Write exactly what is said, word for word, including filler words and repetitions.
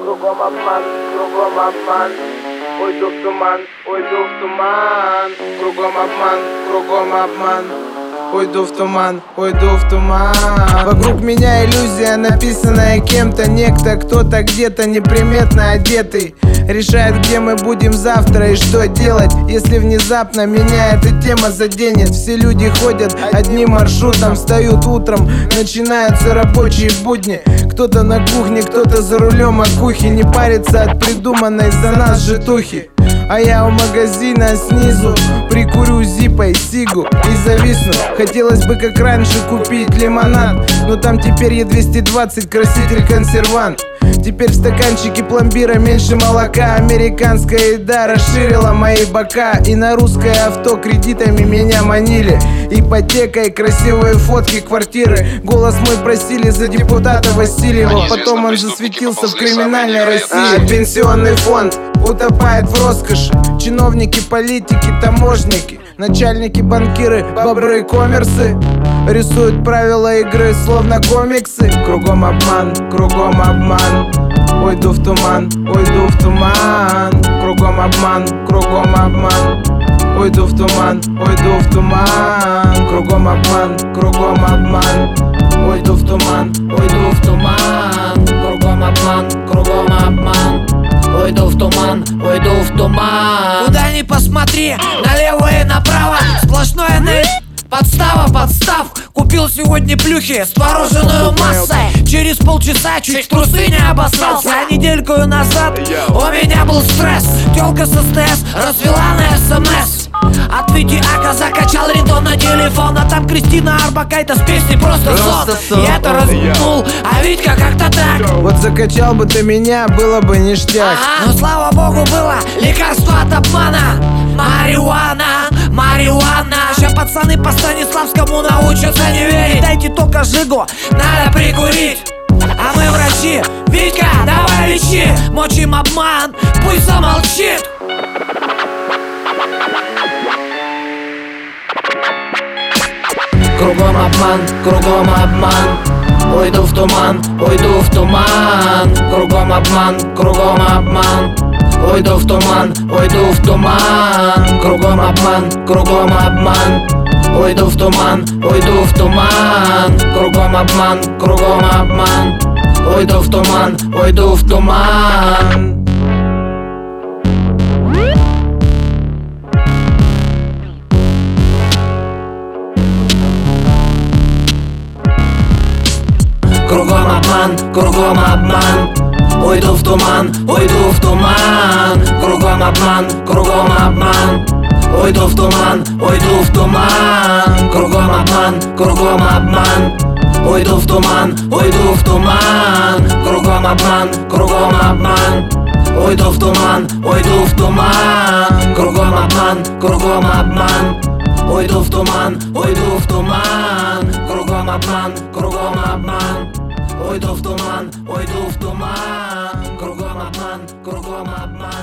кругом обман, кругом обман. Уйду в туман, уйду в туман. Кругом обман, кругом обман. Уйду в туман, уйду в туман. Вокруг меня иллюзия, написанная кем-то. Некто, кто-то где-то неприметно одетый решает, где мы будем завтра и что делать, если внезапно меня эта тема заденет. Все люди ходят одним маршрутом, встают утром, начинаются рабочие будни. Кто-то на кухне, кто-то за рулем макухи, не парится от придуманной за нас житухи. А я у магазина снизу прикурю зипой сигу и зависну. Хотелось бы как раньше купить лимонад, но там теперь Е двести двадцать, краситель консервант. Теперь в стаканчике пломбира меньше молока. Американская еда расширила мои бока. И на русское авто кредитами меня манили. Ипотекой, красивые фотки квартиры. Голос мой просили за депутата Васильева. Потом он засветился в криминальной России. А пенсионный фонд утопает в роскоши. Чиновники, политики, таможники, начальники, банкиры, бобры, коммерсы рисуют правила игры, словно комиксы. Кругом обман, кругом обман. Уйду в туман, уйду в туман. Кругом обман, кругом обман. Уйду в туман, уйду в туман. Кругом обман, кругом обман. Уйду в туман, уйду в туман. Кругом обман, кругом обман. Уйду в туман, уйду в туман. Куда ни посмотри, налево и направо сплошное на... Подстава, подстав. Купил сегодня плюхи с твороженую массой. Через полчаса чуть в трусы не обоссался. А недельку назад у меня был стресс. Тёлка с СТС развела на СМС. От Витиака закачал рингтон на телефон. А там Кристина Орбакайте с песней «Просто сон». Я это размнул, а Витька как-то так. Вот закачал бы ты меня, было бы ништяк. Ага. Но слава богу было лекарство от обмана. Марихуана, марихуана. Сейчас пацаны по Станиславскому научатся не верить. Дайте только жигу, надо прикурить. А мы врачи, Витька, давай лечи. Мочим обман, пусть замолчит. Кругом обман, кругом обман. Уйду в туман, уйду в туман. Кругом обман, кругом обман. Уйду в туман, уйду в туман. Кругом обман, кругом обман. Уйду в туман, уйду в туман. Кругом обман, кругом обман. Уйду в туман, уйду в туман. Кругом обман, кругом обман. Уйду в туман, уйду в туман. Кругом обман, кругом обман. Уйду в туман, уйду в туман. Кругом обман, кругом обман. Уйду в туман, уйду в туман. Кругом обман, кругом обман. Уйду в туман, уйду в туман. Кругом обман, кругом обман. Уйду в туман, уйду в туман. Кругом обман, кругом обман. Уйду в туман, уйду в туман. Кругом обман, кругом обман.